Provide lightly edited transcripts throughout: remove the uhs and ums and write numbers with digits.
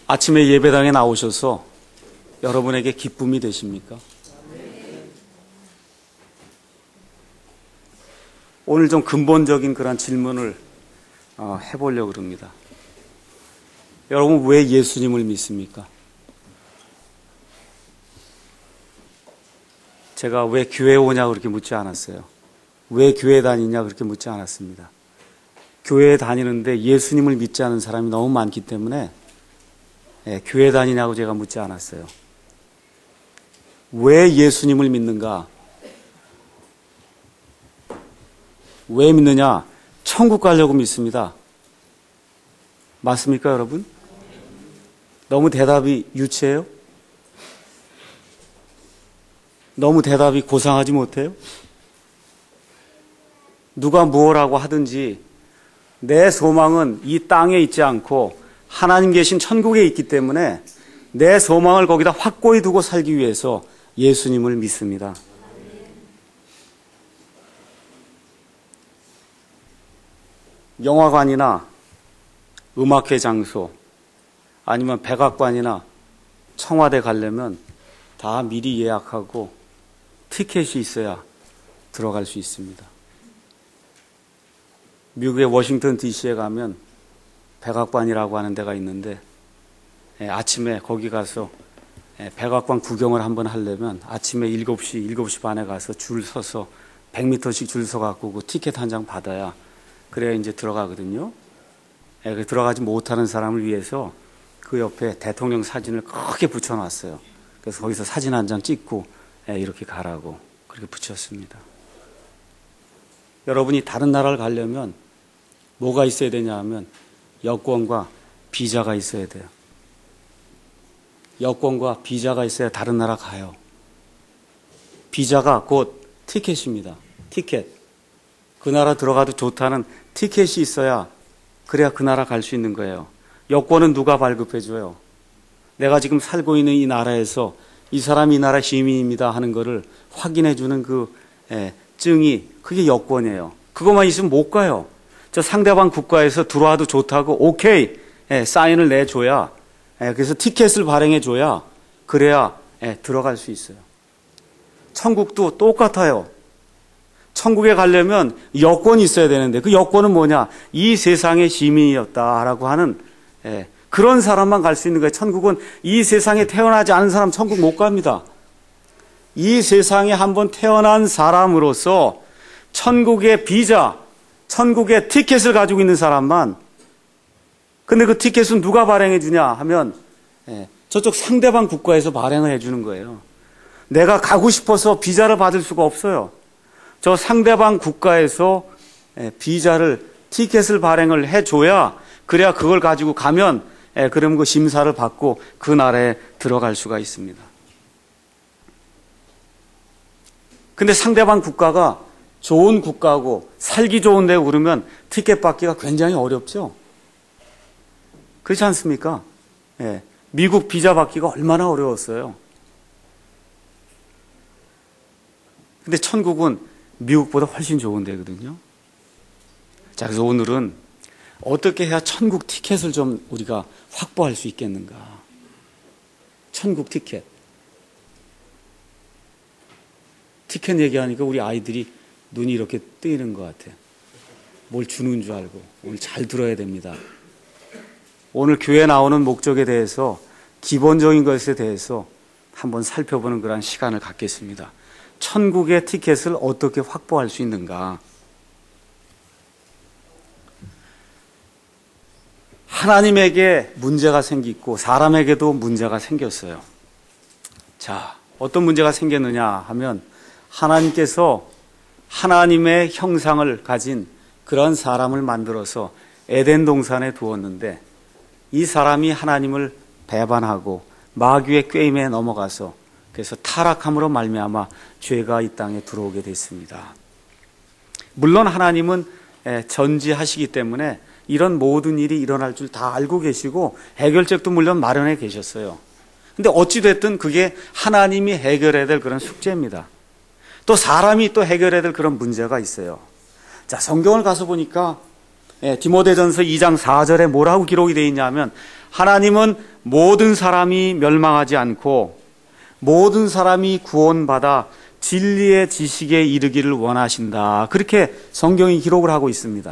아침에 예배당에 나오셔서 여러분에게 기쁨이 되십니까? 오늘 좀 근본적인 그런 질문을 해보려고 합니다. 여러분, 왜 예수님을 믿습니까? 제가 왜 교회에 오냐고 그렇게 묻지 않았어요. 왜 교회 다니냐 그렇게 묻지 않았습니다. 교회에 다니는데 예수님을 믿지 않은 사람이 너무 많기 때문에 교회 다니냐고 제가 묻지 않았어요. 왜 예수님을 믿는가? 왜 믿느냐? 천국 가려고 믿습니다. 맞습니까, 여러분? 너무 대답이 유치해요? 너무 대답이 고상하지 못해요? 누가 무엇라고 하든지 내 소망은 이 땅에 있지 않고 하나님 계신 천국에 있기 때문에 내 소망을 거기다 확고히 두고 살기 위해서 예수님을 믿습니다. 영화관이나 음악회 장소 아니면 백악관이나 청와대 가려면 다 미리 예약하고 티켓이 있어야 들어갈 수 있습니다. 미국의 워싱턴 DC에 가면 백악관이라고 하는 데가 있는데 아침에 거기 가서 백악관 구경을 한번 하려면 아침에 7시 반에 가서 줄 서서 100m씩 줄 서갖고 그 티켓 한 장 받아야 그래야 이제 들어가거든요. 들어가지 못하는 사람을 위해서 그 옆에 대통령 사진을 크게 붙여놨어요. 그래서 거기서 사진 한 장 찍고 이렇게 가라고 그렇게 붙였습니다. 여러분이 다른 나라를 가려면 뭐가 있어야 되냐 하면 여권과 비자가 있어야 돼요. 여권과 비자가 있어야 다른 나라 가요. 비자가 곧 티켓입니다. 티켓. 그 나라 들어가도 좋다는 티켓이 있어야 그래야 그 나라 갈 수 있는 거예요. 여권은 누가 발급해줘요? 내가 지금 살고 있는 이 나라에서 이 사람이 이 나라 시민입니다 하는 거를 확인해주는 그 증이 그게 여권이에요. 그것만 있으면 못 가요. 저 상대방 국가에서 들어와도 좋다고 오케이 사인을 내줘야 그래서 티켓을 발행해줘야 그래야 들어갈 수 있어요. 천국도 똑같아요. 천국에 가려면 여권이 있어야 되는데 그 여권은 뭐냐? 이 세상의 시민이었다라고 하는 그런 사람만 갈 수 있는 거예요. 천국은 이 세상에 태어나지 않은 사람 천국 못 갑니다. 이 세상에 한번 태어난 사람으로서 천국의 비자, 천국의 티켓을 가지고 있는 사람만. 근데 그 티켓은 누가 발행해 주냐 하면 저쪽 상대방 국가에서 발행을 해 주는 거예요. 내가 가고 싶어서 비자를 받을 수가 없어요. 저 상대방 국가에서 비자를, 티켓을 발행을 해줘야 그래야 그걸 가지고 가면 그러면 그 심사를 받고 그 나라에 들어갈 수가 있습니다. 근데 상대방 국가가 좋은 국가고 살기 좋은 데 그러면 티켓 받기가 굉장히 어렵죠. 그렇지 않습니까? 미국 비자 받기가 얼마나 어려웠어요. 근데 천국은 미국보다 훨씬 좋은 데거든요. 자, 그래서 오늘은 어떻게 해야 천국 티켓을 좀 우리가 확보할 수 있겠는가. 천국 티켓. 티켓 얘기하니까 우리 아이들이 눈이 이렇게 뜨이는 것 같아요. 뭘 주는 줄 알고. 오늘 잘 들어야 됩니다. 오늘 교회 나오는 목적에 대해서 기본적인 것에 대해서 한번 살펴보는 그런 시간을 갖겠습니다. 천국의 티켓을 어떻게 확보할 수 있는가? 하나님에게 문제가 생기고 사람에게도 문제가 생겼어요. 자, 어떤 문제가 생겼느냐 하면 하나님께서 하나님의 형상을 가진 그런 사람을 만들어서 에덴 동산에 두었는데 이 사람이 하나님을 배반하고 마귀의 꾀임에 넘어가서 그래서 타락함으로 말미암아 죄가 이 땅에 들어오게 됐습니다. 물론 하나님은 전지하시기 때문에 이런 모든 일이 일어날 줄 다 알고 계시고 해결책도 물론 마련해 계셨어요. 근데 어찌됐든 그게 하나님이 해결해야 될 그런 숙제입니다. 또 사람이 또 해결해야 될 그런 문제가 있어요. 자, 성경을 가서 보니까 디모데전서 2장 4절에 뭐라고 기록이 되어 있냐면 하나님은 모든 사람이 멸망하지 않고 모든 사람이 구원받아 진리의 지식에 이르기를 원하신다. 그렇게 성경이 기록을 하고 있습니다.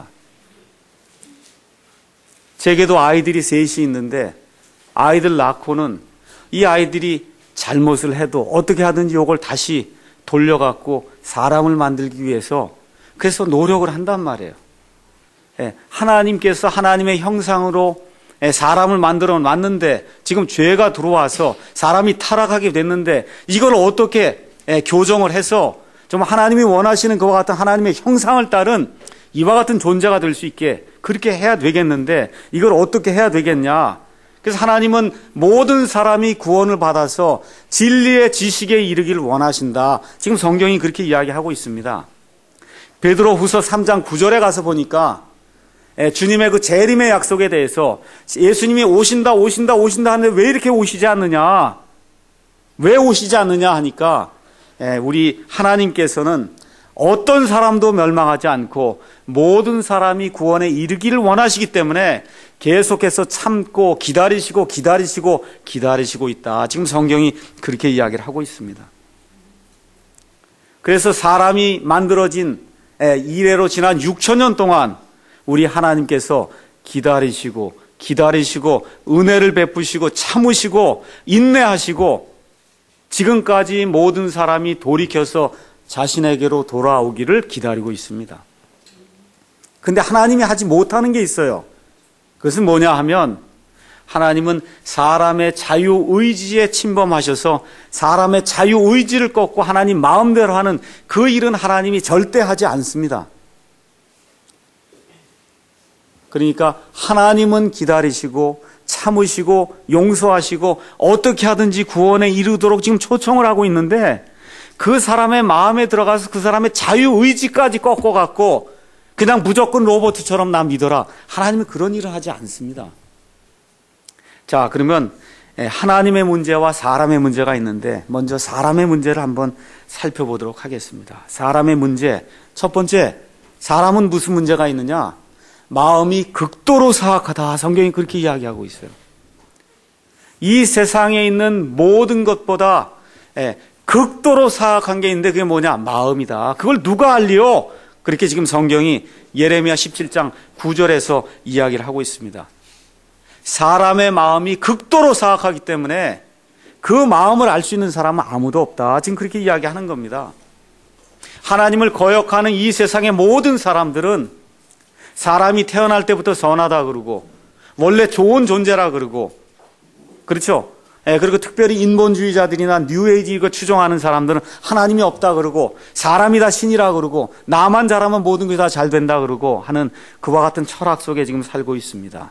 제게도 아이들이 셋이 있는데 아이들 낳고는 이 아이들이 잘못을 해도 어떻게 하든지 이걸 다시 돌려갖고 사람을 만들기 위해서 그래서 노력을 한단 말이에요. 하나님께서 하나님의 형상으로 사람을 만들어 놨는데 지금 죄가 들어와서 사람이 타락하게 됐는데 이걸 어떻게 교정을 해서 좀 하나님이 원하시는 그와 같은 하나님의 형상을 따른 이와 같은 존재가 될 수 있게 그렇게 해야 되겠는데 이걸 어떻게 해야 되겠냐. 그래서 하나님은 모든 사람이 구원을 받아서 진리의 지식에 이르기를 원하신다. 지금 성경이 그렇게 이야기하고 있습니다. 베드로후서 3장 9절에 가서 보니까 주님의 그 재림의 약속에 대해서 예수님이 오신다 하는데 왜 이렇게 오시지 않느냐, 왜 오시지 않느냐 하니까 우리 하나님께서는 어떤 사람도 멸망하지 않고 모든 사람이 구원에 이르기를 원하시기 때문에 계속해서 참고 기다리시고 있다. 지금 성경이 그렇게 이야기를 하고 있습니다. 그래서 사람이 만들어진 이래로 지난 6,000년 동안 우리 하나님께서 기다리시고 은혜를 베푸시고 참으시고 인내하시고 지금까지 모든 사람이 돌이켜서 자신에게로 돌아오기를 기다리고 있습니다. 근데 하나님이 하지 못하는 게 있어요. 그것은 뭐냐 하면 하나님은 사람의 자유의지에 침범하셔서 사람의 자유의지를 꺾고 하나님 마음대로 하는 그 일은 하나님이 절대 하지 않습니다. 그러니까 하나님은 기다리시고 참으시고 용서하시고 어떻게 하든지 구원에 이르도록 지금 초청을 하고 있는데 그 사람의 마음에 들어가서 그 사람의 자유의지까지 꺾어갖고 그냥 무조건 로봇처럼 나 믿어라. 하나님은 그런 일을 하지 않습니다. 자, 그러면 하나님의 문제와 사람의 문제가 있는데 먼저 사람의 문제를 한번 살펴보도록 하겠습니다. 사람의 문제, 첫 번째, 사람은 무슨 문제가 있느냐? 마음이 극도로 사악하다. 성경이 그렇게 이야기하고 있어요. 이 세상에 있는 모든 것보다 극도로 사악한 게 있는데 그게 뭐냐? 마음이다. 그걸 누가 알리요? 그렇게 지금 성경이 예레미야 17장 9절에서 이야기를 하고 있습니다. 사람의 마음이 극도로 사악하기 때문에 그 마음을 알 수 있는 사람은 아무도 없다. 지금 그렇게 이야기하는 겁니다. 하나님을 거역하는 이 세상의 모든 사람들은 사람이 태어날 때부터 선하다 그러고 원래 좋은 존재라 그러고 그렇죠? 그리고 특별히 인본주의자들이나 뉴에이지 이거 추종하는 사람들은 하나님이 없다 그러고 사람이 다 신이라 그러고 나만 잘하면 모든 게 다 잘 된다 그러고 하는 그와 같은 철학 속에 지금 살고 있습니다.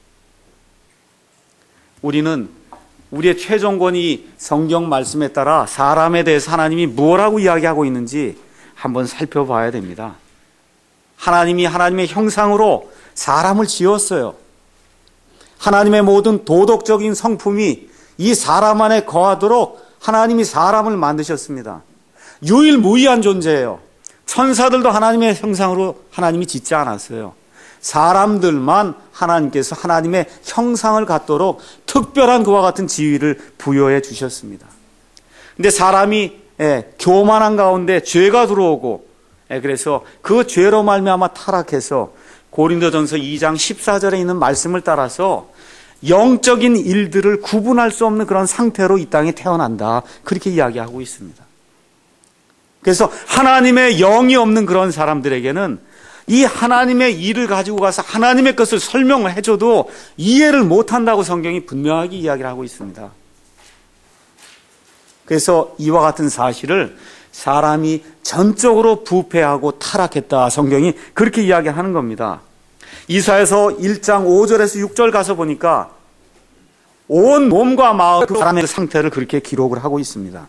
우리는 우리의 최종권이 성경 말씀에 따라 사람에 대해서 하나님이 뭐라고 이야기하고 있는지 한번 살펴봐야 됩니다. 하나님이 하나님의 형상으로 사람을 지었어요. 하나님의 모든 도덕적인 성품이 이 사람 안에 거하도록 하나님이 사람을 만드셨습니다. 유일무이한 존재예요. 천사들도 하나님의 형상으로 하나님이 짓지 않았어요. 사람들만 하나님께서 하나님의 형상을 갖도록 특별한 그와 같은 지위를 부여해 주셨습니다. 근데 사람이 교만한 가운데 죄가 들어오고 그래서 그 죄로 말미암아 타락해서 고린도전서 2장 14절에 있는 말씀을 따라서 영적인 일들을 구분할 수 없는 그런 상태로 이 땅에 태어난다. 그렇게 이야기하고 있습니다. 그래서 하나님의 영이 없는 그런 사람들에게는 이 하나님의 일을 가지고 가서 하나님의 것을 설명을 해줘도 이해를 못한다고 성경이 분명하게 이야기를 하고 있습니다. 그래서 이와 같은 사실을 사람이 전적으로 부패하고 타락했다. 성경이 그렇게 이야기하는 겁니다. 이사야서 1장 5절에서 6절 가서 보니까 온 몸과 마음 그 사람의 상태를 그렇게 기록을 하고 있습니다.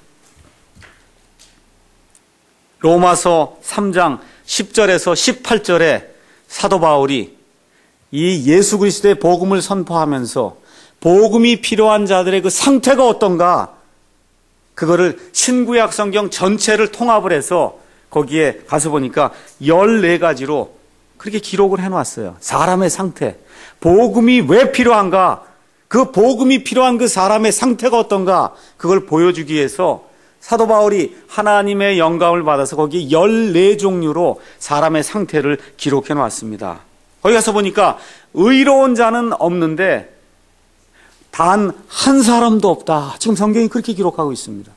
로마서 3장 10절에서 18절에 사도 바울이 이 예수 그리스도의 복음을 선포하면서 복음이 필요한 자들의 그 상태가 어떤가 그거를 신구약 성경 전체를 통합을 해서 거기에 가서 보니까 14가지로 그렇게 기록을 해놨어요. 사람의 상태. 복음이 왜 필요한가? 그 복음이 필요한 그 사람의 상태가 어떤가? 그걸 보여주기 위해서 사도 바울이 하나님의 영감을 받아서 거기 14종류로 사람의 상태를 기록해 놨습니다. 거기 가서 보니까 의로운 자는 없는데 단 한 사람도 없다. 지금 성경이 그렇게 기록하고 있습니다.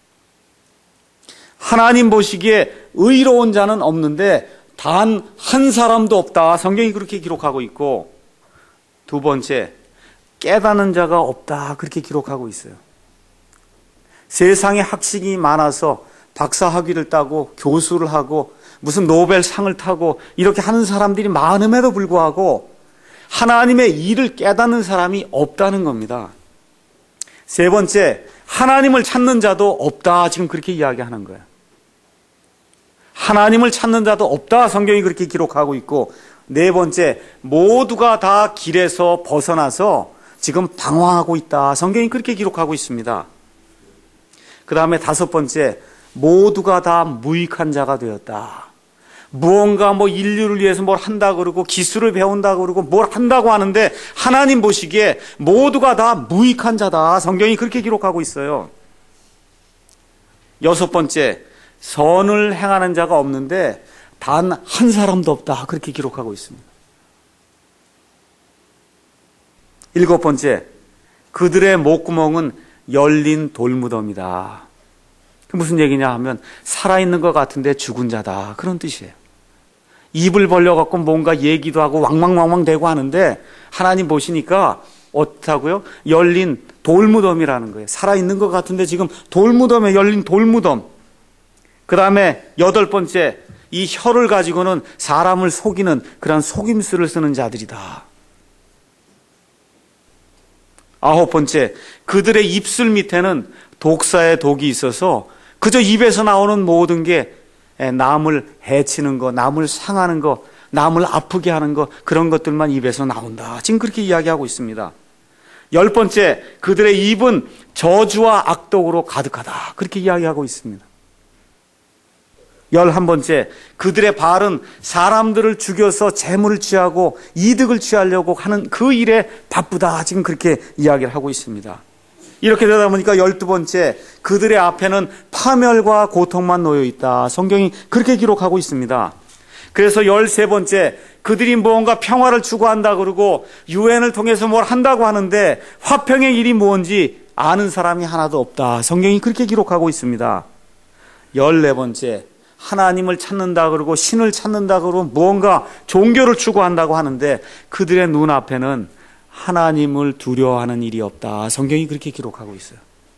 하나님 보시기에 의로운 자는 없는데 단 한 사람도 없다. 성경이 그렇게 기록하고 있고, 두 번째, 깨닫는 자가 없다. 그렇게 기록하고 있어요. 세상에 학식이 많아서 박사 학위를 따고 교수를 하고 무슨 노벨상을 타고 이렇게 하는 사람들이 많음에도 불구하고 하나님의 일을 깨닫는 사람이 없다는 겁니다. 세 번째, 하나님을 찾는 자도 없다. 지금 그렇게 이야기하는 거예요. 하나님을 찾는 자도 없다. 성경이 그렇게 기록하고 있고, 네 번째, 모두가 다 길에서 벗어나서 지금 방황하고 있다. 성경이 그렇게 기록하고 있습니다. 그 다음에 다섯 번째, 모두가 다 무익한 자가 되었다. 무언가 인류를 위해서 뭘 한다 그러고 기술을 배운다 그러고 뭘 한다고 하는데 하나님 보시기에 모두가 다 무익한 자다. 성경이 그렇게 기록하고 있어요. 여섯 번째, 선을 행하는 자가 없는데 단 한 사람도 없다. 그렇게 기록하고 있습니다. 일곱 번째, 그들의 목구멍은 열린 돌무덤이다. 무슨 얘기냐 하면 살아있는 것 같은데 죽은 자다. 그런 뜻이에요. 입을 벌려갖고 뭔가 얘기도 하고 왕왕왕왕 대고 하는데 하나님 보시니까 어떻다고요? 열린 돌무덤이라는 거예요. 살아있는 것 같은데 지금 돌무덤에 열린 돌무덤. 그 다음에 여덟 번째, 이 혀를 가지고는 사람을 속이는 그런 속임수를 쓰는 자들이다. 아홉 번째, 그들의 입술 밑에는 독사의 독이 있어서 그저 입에서 나오는 모든 게 남을 해치는 거, 남을 상하는 거, 남을 아프게 하는 거, 그런 것들만 입에서 나온다. 지금 그렇게 이야기하고 있습니다. 열 번째, 그들의 입은 저주와 악독으로 가득하다. 그렇게 이야기하고 있습니다. 11번째, 그들의 발은 사람들을 죽여서 재물을 취하고 이득을 취하려고 하는 그 일에 바쁘다. 지금 그렇게 이야기를 하고 있습니다. 이렇게 되다 보니까 12번째, 그들의 앞에는 파멸과 고통만 놓여 있다. 성경이 그렇게 기록하고 있습니다. 그래서 13번째, 그들이 무언가 평화를 추구한다 그러고 유엔을 통해서 뭘 한다고 하는데 화평의 일이 뭔지 아는 사람이 하나도 없다. 성경이 그렇게 기록하고 있습니다. 14번째, 하나님을 찾는다 그러고 신을 찾는다 그러고 무언가 종교를 추구한다고 하는데 그들의 눈앞에는 하나님을 두려워하는 일이 없다. 성경이 그렇게 기록하고 있어요.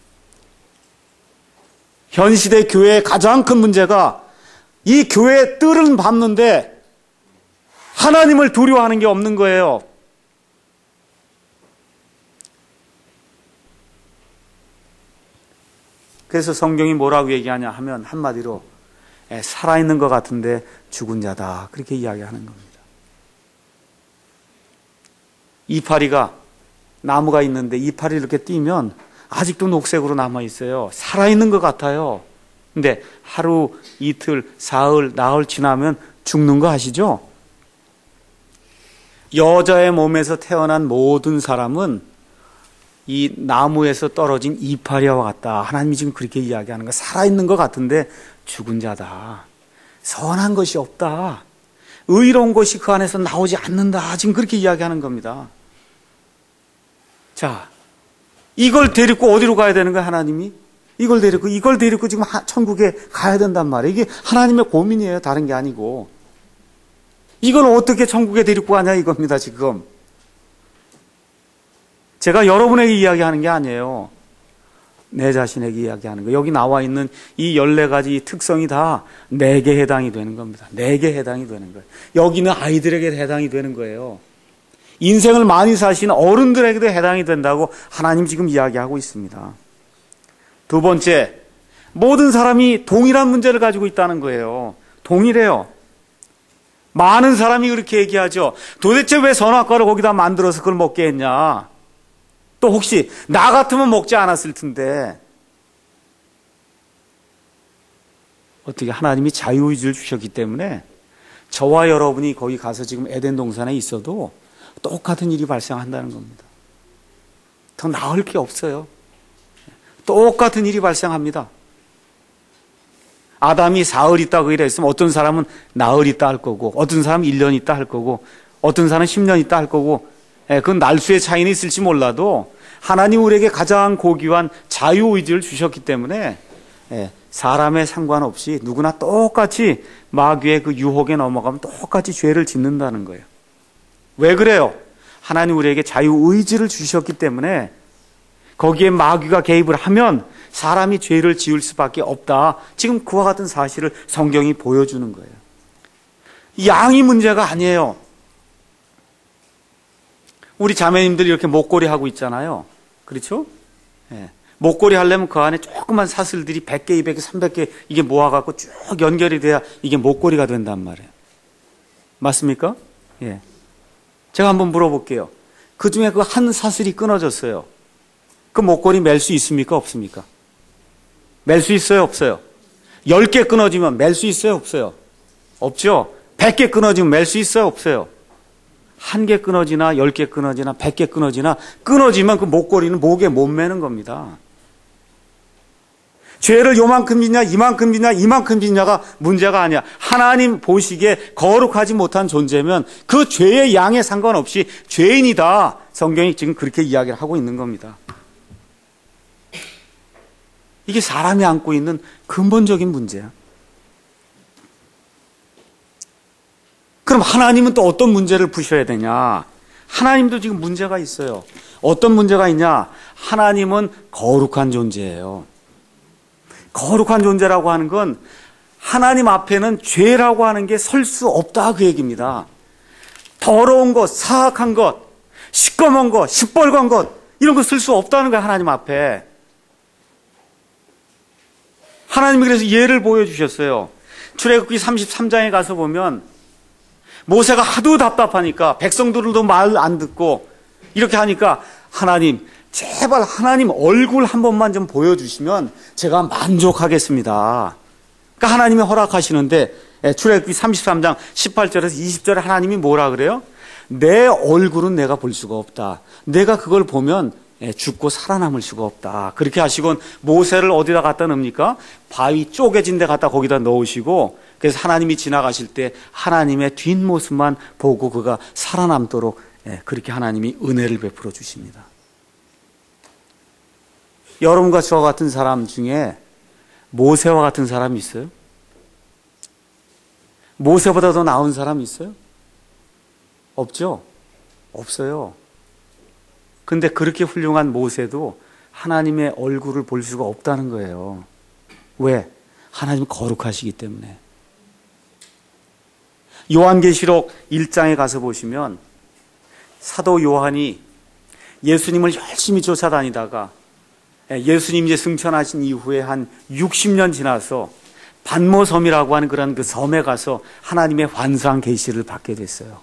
현 시대 교회의 가장 큰 문제가 이 교회의 뜰은 밟는데 하나님을 두려워하는 게 없는 거예요. 그래서 성경이 뭐라고 얘기하냐 하면 한마디로 살아있는 것 같은데 죽은 자다. 그렇게 이야기하는 겁니다. 이파리가 나무가 있는데 이파리 이렇게 띄면 아직도 녹색으로 남아있어요. 살아있는 것 같아요. 근데 하루, 이틀, 사흘, 나흘 지나면 죽는 거 아시죠? 여자의 몸에서 태어난 모든 사람은 이 나무에서 떨어진 이파리와 같다. 하나님이 지금 그렇게 이야기하는 거. 살아있는 것 같은데 죽은 자다. 선한 것이 없다. 의로운 것이 그 안에서 나오지 않는다. 지금 그렇게 이야기하는 겁니다. 자, 이걸 데리고 어디로 가야 되는 거야, 하나님이? 이걸 데리고 지금 천국에 가야 된단 말이에요. 이게 하나님의 고민이에요. 다른 게 아니고. 이걸 어떻게 천국에 데리고 가냐 이겁니다, 지금. 제가 여러분에게 이야기하는 게 아니에요. 내 자신에게 이야기하는 거예요. 여기 나와 있는 이 14가지 특성이 다 내게 해당이 되는 겁니다. 내게 해당이 되는 거예요. 여기는 아이들에게 해당이 되는 거예요. 인생을 많이 사신 어른들에게도 해당이 된다고 하나님 지금 이야기하고 있습니다. 두 번째, 모든 사람이 동일한 문제를 가지고 있다는 거예요. 동일해요. 많은 사람이 그렇게 얘기하죠. 도대체 왜 선악과를 거기다 만들어서 그걸 먹게 했냐? 또 혹시 나 같으면 먹지 않았을 텐데. 어떻게 하나님이 자유의지를 주셨기 때문에 저와 여러분이 거기 가서 지금 에덴 동산에 있어도 똑같은 일이 발생한다는 겁니다. 더 나을 게 없어요. 똑같은 일이 발생합니다. 아담이 사흘 있다 그 일에 있으면 어떤 사람은 나흘 있다 할 거고, 어떤 사람은 1년 있다 할 거고, 어떤 사람은 10년 있다 할 거고, 그건 날수의 차이는 있을지 몰라도 하나님 우리에게 가장 고귀한 자유의지를 주셨기 때문에 사람에 상관없이 누구나 똑같이 마귀의 그 유혹에 넘어가면 똑같이 죄를 짓는다는 거예요. 왜 그래요? 하나님 우리에게 자유의지를 주셨기 때문에 거기에 마귀가 개입을 하면 사람이 죄를 지을 수밖에 없다. 지금 그와 같은 사실을 성경이 보여주는 거예요. 양이 문제가 아니에요. 우리 자매님들이 이렇게 목걸이 하고 있잖아요. 그렇죠? 목걸이 하려면 그 안에 조그만 사슬들이 100개, 200개, 300개 이게 모아갖고 쭉 연결이 돼야 이게 목걸이가 된단 말이에요. 맞습니까? 예. 제가 한번 물어볼게요. 그 중에 그 한 사슬이 끊어졌어요. 그 목걸이 맬 수 있습니까? 없습니까? 맬 수 있어요? 없어요? 10개 끊어지면 맬 수 있어요? 없어요? 없죠? 100개 끊어지면 맬 수 있어요? 없어요? 1개 끊어지나 10개 끊어지나 100개 끊어지나 끊어지면 그 목걸이는 목에 못 매는 겁니다. 죄를 요만큼 짓냐 이만큼 짓냐 이만큼 짓냐가 문제가 아니야. 하나님 보시기에 거룩하지 못한 존재면 그 죄의 양에 상관없이 죄인이다. 성경이 지금 그렇게 이야기를 하고 있는 겁니다. 이게 사람이 안고 있는 근본적인 문제야. 그럼 하나님은 또 어떤 문제를 푸셔야 되냐? 하나님도 지금 문제가 있어요. 어떤 문제가 있냐? 하나님은 거룩한 존재예요. 거룩한 존재라고 하는 건 하나님 앞에는 죄라고 하는 게 설 수 없다 그 얘기입니다. 더러운 것, 사악한 것, 시꺼먼 것, 시뻘건 것 이런 거 쓸 수 없다는 거예요. 하나님 앞에. 하나님이 그래서 예를 보여주셨어요. 출애굽기 33장에 가서 보면 모세가 하도 답답하니까 백성들도 말 안 듣고 이렇게 하니까 하나님 제발 하나님 얼굴 한 번만 좀 보여주시면 제가 만족하겠습니다. 그러니까 하나님이 허락하시는데 출애굽기 33장 18절에서 20절에 하나님이 뭐라 그래요? 내 얼굴은 내가 볼 수가 없다. 내가 그걸 보면 죽고 살아남을 수가 없다. 그렇게 하시곤 모세를 어디다 갖다 넣습니까? 바위 쪼개진 데 갖다 거기다 넣으시고 그래서 하나님이 지나가실 때 하나님의 뒷모습만 보고 그가 살아남도록 그렇게 하나님이 은혜를 베풀어 주십니다. 여러분과 저와 같은 사람 중에 모세와 같은 사람이 있어요? 모세보다 더 나은 사람이 있어요? 없죠? 없어요. 근데 그렇게 훌륭한 모세도 하나님의 얼굴을 볼 수가 없다는 거예요. 왜? 하나님 거룩하시기 때문에. 요한계시록 1장에 가서 보시면 사도 요한이 예수님을 열심히 쫓아다니다가 예수님 이제 승천하신 이후에 한 60년 지나서 반모섬이라고 하는 그런 그 섬에 가서 하나님의 환상 계시를 받게 됐어요.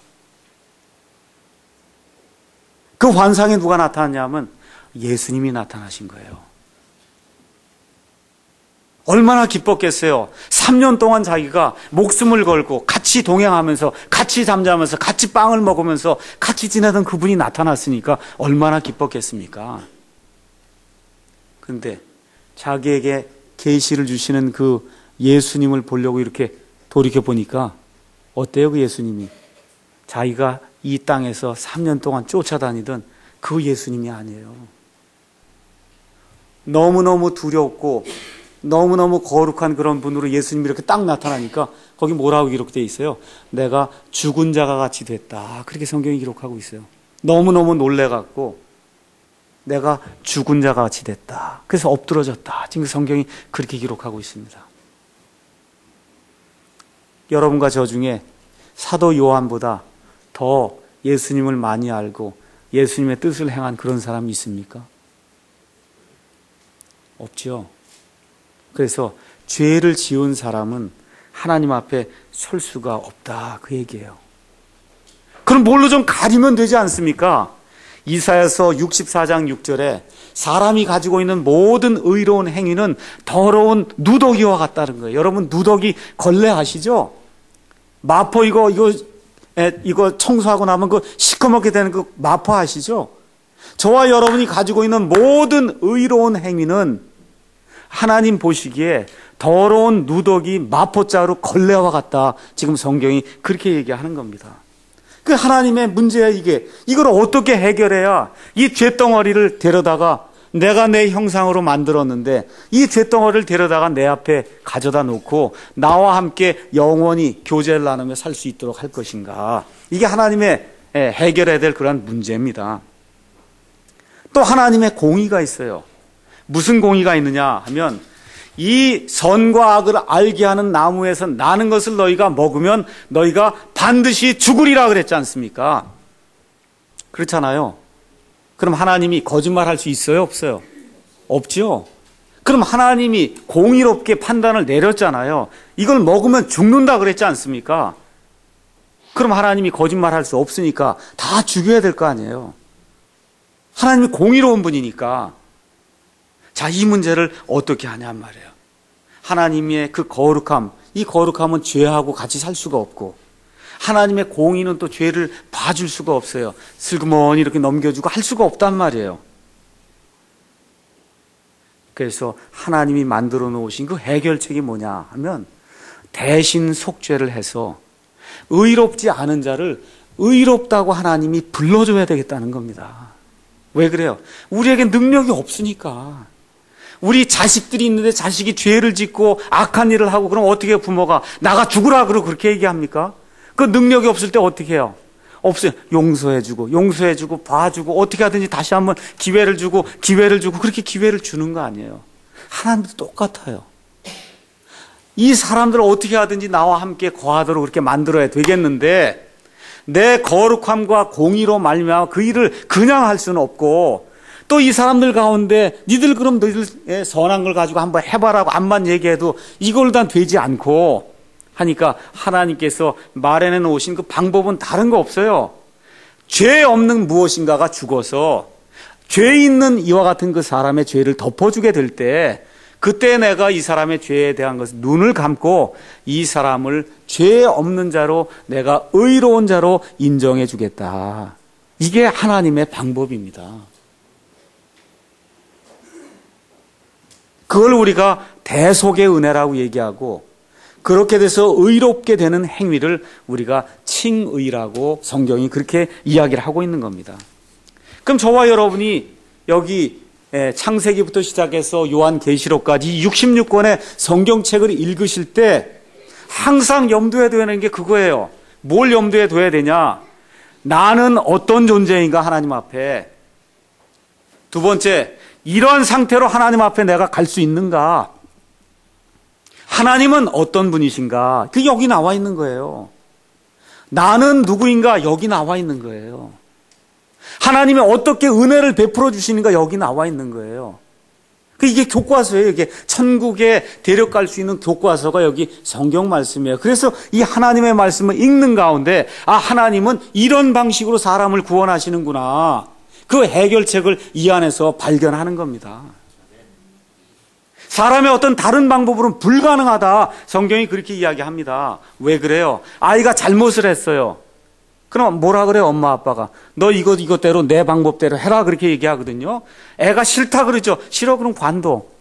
그 환상에 누가 나타났냐면 예수님이 나타나신 거예요. 얼마나 기뻤겠어요. 3년 동안 자기가 목숨을 걸고 같이 동행하면서 같이 잠자면서 같이 빵을 먹으면서 같이 지내던 그분이 나타났으니까 얼마나 기뻤겠습니까? 그런데 자기에게 계시를 주시는 그 예수님을 보려고 이렇게 돌이켜 보니까 어때요? 그 예수님이 자기가 이 땅에서 3년 동안 쫓아다니던 그 예수님이 아니에요. 너무너무 두렵고 너무너무 거룩한 그런 분으로 예수님이 이렇게 딱 나타나니까 거기 뭐라고 기록되어 있어요? 내가 죽은 자가 같이 됐다. 그렇게 성경이 기록하고 있어요. 너무너무 놀래갖고 내가 죽은 자가 같이 됐다. 그래서 엎드러졌다. 지금 성경이 그렇게 기록하고 있습니다. 여러분과 저 중에 사도 요한보다 더 예수님을 많이 알고 예수님의 뜻을 행한 그런 사람이 있습니까? 없죠. 그래서 죄를 지은 사람은 하나님 앞에 설 수가 없다 그 얘기예요. 그럼 뭘로 좀 가리면 되지 않습니까? 이사야서 64장 6절에 사람이 가지고 있는 모든 의로운 행위는 더러운 누더기와 같다는 거예요. 여러분 누더기 걸레 아시죠? 마포 이거 청소하고 나면 그 시커멓게 되는 그 마포 아시죠? 저와 여러분이 가지고 있는 모든 의로운 행위는 하나님 보시기에 더러운 누더기 마포자루 걸레와 같다. 지금 성경이 그렇게 얘기하는 겁니다. 그 하나님의 문제야 이게. 이걸 어떻게 해결해야 이 죄덩어리를 데려다가 내가 내 형상으로 만들었는데 이 죄덩어리를 데려다가 내 앞에 가져다 놓고 나와 함께 영원히 교제를 나누며 살 수 있도록 할 것인가. 이게 하나님의 해결해야 될 그런 문제입니다. 또 하나님의 공의가 있어요. 무슨 공의가 있느냐 하면 이 선과 악을 알게 하는 나무에서 나는 것을 너희가 먹으면 너희가 반드시 죽으리라 그랬지 않습니까? 그렇잖아요. 그럼 하나님이 거짓말할 수 있어요? 없어요? 없죠. 그럼 하나님이 공의롭게 판단을 내렸잖아요. 이걸 먹으면 죽는다 그랬지 않습니까? 그럼 하나님이 거짓말할 수 없으니까 다 죽여야 될 거 아니에요. 하나님이 공의로운 분이니까. 자, 이 문제를 어떻게 하냔 말이에요. 하나님의 그 거룩함, 이 거룩함은 죄하고 같이 살 수가 없고 하나님의 공의는 또 죄를 봐줄 수가 없어요. 슬그머니 이렇게 넘겨주고 할 수가 없단 말이에요. 그래서 하나님이 만들어 놓으신 그 해결책이 뭐냐 하면 대신 속죄를 해서 의롭지 않은 자를 의롭다고 하나님이 불러줘야 되겠다는 겁니다. 왜 그래요? 우리에게 능력이 없으니까. 우리 자식들이 있는데 자식이 죄를 짓고 악한 일을 하고 그럼 어떻게 해요? 부모가 나가 죽으라 그러고 그렇게 얘기합니까? 그 능력이 없을 때 어떻게 해요? 없어요. 용서해주고 봐주고 어떻게 하든지 다시 한번 기회를 주고 그렇게 기회를 주는 거 아니에요. 하나님도 똑같아요. 이 사람들을 어떻게 하든지 나와 함께 거하도록 그렇게 만들어야 되겠는데 내 거룩함과 공의로 말미암아 그 일을 그냥 할 수는 없고 또 이 사람들 가운데 니들 그럼 너희들 선한 걸 가지고 한번 해봐라고 암만 얘기해도 이걸로 다 되지 않고 하니까 하나님께서 마련해 놓으신 그 방법은 다른 거 없어요. 죄 없는 무엇인가가 죽어서 죄 있는 이와 같은 그 사람의 죄를 덮어주게 될 때 그때 내가 이 사람의 죄에 대한 것을 눈을 감고 이 사람을 죄 없는 자로 내가 의로운 자로 인정해 주겠다. 이게 하나님의 방법입니다. 그걸 우리가 대속의 은혜라고 얘기하고 그렇게 돼서 의롭게 되는 행위를 우리가 칭의라고 성경이 그렇게 이야기를 하고 있는 겁니다. 그럼 저와 여러분이 여기 창세기부터 시작해서 요한계시록까지 66권의 성경책을 읽으실 때 항상 염두에 둬야 되는 게 그거예요. 뭘 염두에 둬야 되냐? 나는 어떤 존재인가 하나님 앞에. 두 번째, 이런 상태로 하나님 앞에 내가 갈 수 있는가? 하나님은 어떤 분이신가? 그게 여기 나와 있는 거예요. 나는 누구인가? 여기 나와 있는 거예요. 하나님이 어떻게 은혜를 베풀어 주시는가? 여기 나와 있는 거예요. 이게 교과서예요. 이게 천국에 데려갈 수 있는 교과서가 여기 성경 말씀이에요. 그래서 이 하나님의 말씀을 읽는 가운데 하나님은 이런 방식으로 사람을 구원하시는구나. 그 해결책을 이 안에서 발견하는 겁니다. 사람의 어떤 다른 방법으로는 불가능하다. 성경이 그렇게 이야기합니다. 왜 그래요? 아이가 잘못을 했어요. 그럼 뭐라 그래요? 엄마 아빠가 너 이것대로 내 방법대로 해라 그렇게 얘기하거든요. 애가 싫다 그러죠. 싫어 그럼 관둬.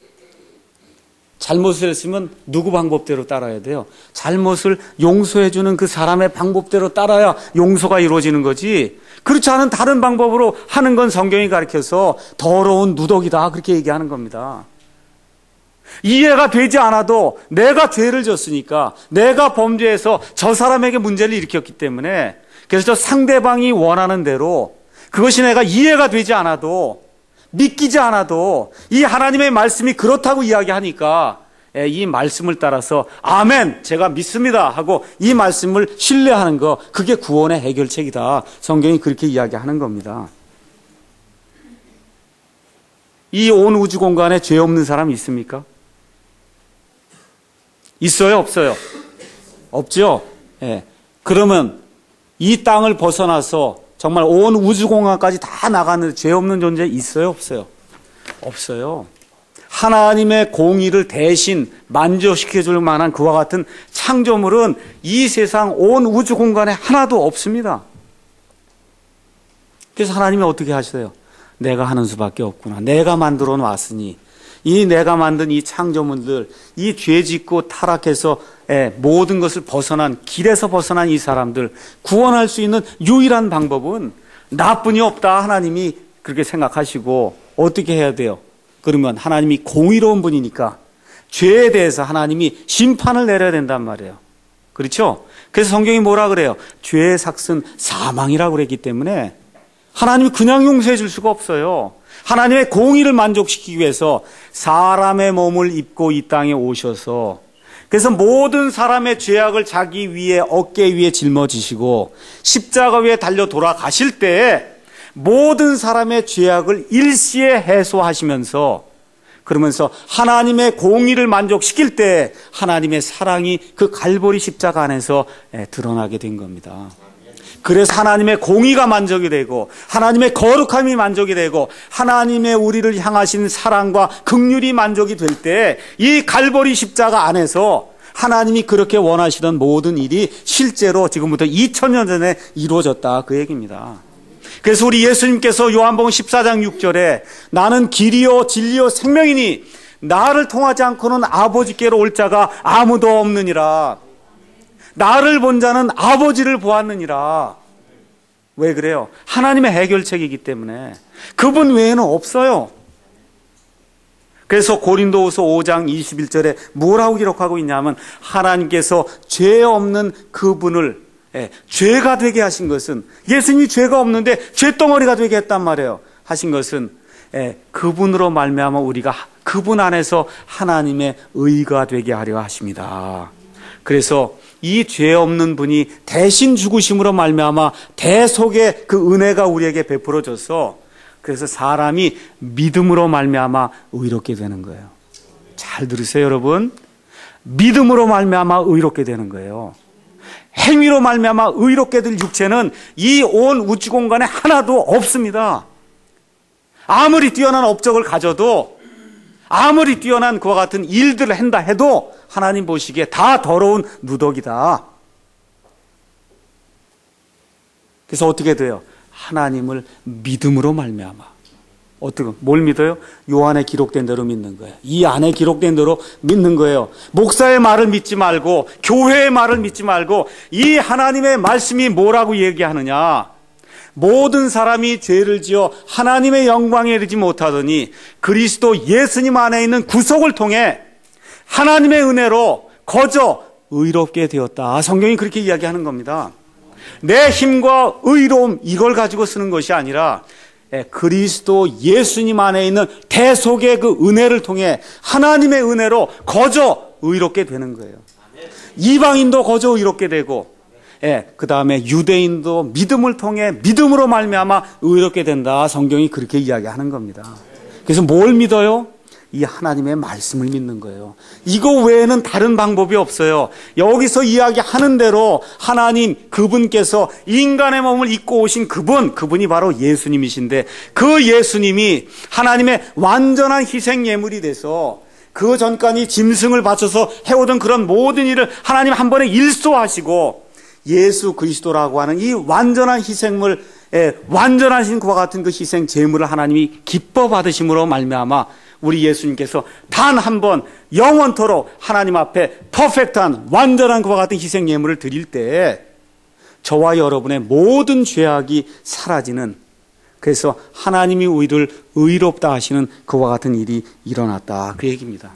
잘못을 했으면 누구 방법대로 따라야 돼요? 잘못을 용서해주는 그 사람의 방법대로 따라야 용서가 이루어지는 거지. 그렇지 않은 다른 방법으로 하는 건 성경이 가르쳐서 더러운 누더기다 그렇게 얘기하는 겁니다. 이해가 되지 않아도 내가 죄를 졌으니까 내가 범죄해서 저 사람에게 문제를 일으켰기 때문에 그래서 저 상대방이 원하는 대로 그것이 내가 이해가 되지 않아도 믿기지 않아도 이 하나님의 말씀이 그렇다고 이야기하니까 이 말씀을 따라서 아멘 제가 믿습니다 하고 이 말씀을 신뢰하는 거 그게 구원의 해결책이다. 성경이 그렇게 이야기하는 겁니다. 이 온 우주 공간에 죄 없는 사람 있습니까? 있어요? 없어요? 없죠? 예. 그러면 이 땅을 벗어나서 정말 온 우주 공간까지 다 나가는데 죄 없는 존재 있어요? 없어요? 없어요. 하나님의 공의를 대신 만족시켜줄 만한 그와 같은 창조물은 이 세상 온 우주 공간에 하나도 없습니다. 그래서 하나님이 어떻게 하셔요? 내가 하는 수밖에 없구나. 내가 만들어 놨으니 이 내가 만든 이 창조물들, 이 죄짓고 타락해서 모든 것을 벗어난, 길에서 벗어난 이 사람들 구원할 수 있는 유일한 방법은 나뿐이 없다. 하나님이 그렇게 생각하시고 어떻게 해야 돼요? 그러면 하나님이 공의로운 분이니까 죄에 대해서 하나님이 심판을 내려야 된단 말이에요. 그렇죠? 그래서 성경이 뭐라 그래요? 죄의 삭은 사망이라고 그랬기 때문에 하나님이 그냥 용서해 줄 수가 없어요. 하나님의 공의를 만족시키기 위해서 사람의 몸을 입고 이 땅에 오셔서 그래서 모든 사람의 죄악을 자기 위에 어깨 위에 짊어지시고 십자가 위에 달려 돌아가실 때 모든 사람의 죄악을 일시에 해소하시면서 그러면서 하나님의 공의를 만족시킬 때 하나님의 사랑이 그 갈보리 십자가 안에서 드러나게 된 겁니다. 그래서 하나님의 공의가 만족이 되고 하나님의 거룩함이 만족이 되고 하나님의 우리를 향하신 사랑과 긍휼이 만족이 될 때 이 갈보리 십자가 안에서 하나님이 그렇게 원하시던 모든 일이 실제로 지금부터 2000년 전에 이루어졌다 그 얘기입니다. 그래서 우리 예수님께서 요한복음 14장 6절에 나는 길이요 진리요 생명이니 나를 통하지 않고는 아버지께로 올 자가 아무도 없느니라. 나를 본 자는 아버지를 보았느니라. 왜 그래요? 하나님의 해결책이기 때문에 그분 외에는 없어요. 그래서 고린도후서 5장 21절에 뭐라고 기록하고 있냐면 하나님께서 죄 없는 그분을 죄가 되게 하신 것은 예수님이 죄가 없는데 죄덩어리가 되게 했단 말이에요. 하신 것은 그분으로 말미암아 우리가 그분 안에서 하나님의 의가 되게 하려 하십니다. 그래서 이 죄 없는 분이 대신 죽으심으로 말미암아 대속의 그 은혜가 우리에게 베풀어져서 그래서 사람이 믿음으로 말미암아 의롭게 되는 거예요. 잘 들으세요, 여러분. 믿음으로 말미암아 의롭게 되는 거예요. 행위로 말미암아 의롭게 될 육체는 이 온 우주 공간에 하나도 없습니다. 아무리 뛰어난 업적을 가져도 아무리 뛰어난 그와 같은 일들을 한다 해도 하나님 보시기에 다 더러운 누더기다. 그래서 어떻게 돼요? 하나님을 믿음으로 말미암아. 어떻게 뭘 믿어요? 요 안에 기록된 대로 믿는 거예요. 이 안에 기록된 대로 믿는 거예요. 목사의 말을 믿지 말고 교회의 말을 믿지 말고 이 하나님의 말씀이 뭐라고 얘기하느냐. 모든 사람이 죄를 지어 하나님의 영광에 이르지 못하더니 그리스도 예수님 안에 있는 구속을 통해 하나님의 은혜로 거저 의롭게 되었다. 성경이 그렇게 이야기하는 겁니다. 내 힘과 의로움 이걸 가지고 쓰는 것이 아니라 그리스도 예수님 안에 있는 대속의 그 은혜를 통해 하나님의 은혜로 거저 의롭게 되는 거예요. 이방인도 거저 의롭게 되고 그 다음에 유대인도 믿음을 통해 믿음으로 말미암아 의롭게 된다. 성경이 그렇게 이야기하는 겁니다. 그래서 뭘 믿어요? 이 하나님의 말씀을 믿는 거예요. 이거 외에는 다른 방법이 없어요. 여기서 이야기하는 대로 하나님 그분께서 인간의 몸을 입고 오신 그분이 바로 예수님이신데 그 예수님이 하나님의 완전한 희생 예물이 돼서 그 전까지 짐승을 바쳐서 해오던 그런 모든 일을 하나님 한 번에 일소하시고 예수 그리스도라고 하는 이 완전한 희생물, 완전하신 그와 같은 그 희생 제물을 하나님이 기뻐 받으심으로 말미암아 우리 예수님께서 단 한 번 영원토록 하나님 앞에 퍼펙트한 완전한 그와 같은 희생 예물을 드릴 때 저와 여러분의 모든 죄악이 사라지는, 그래서 하나님이 우리를 의롭다 하시는 그와 같은 일이 일어났다 그 얘기입니다.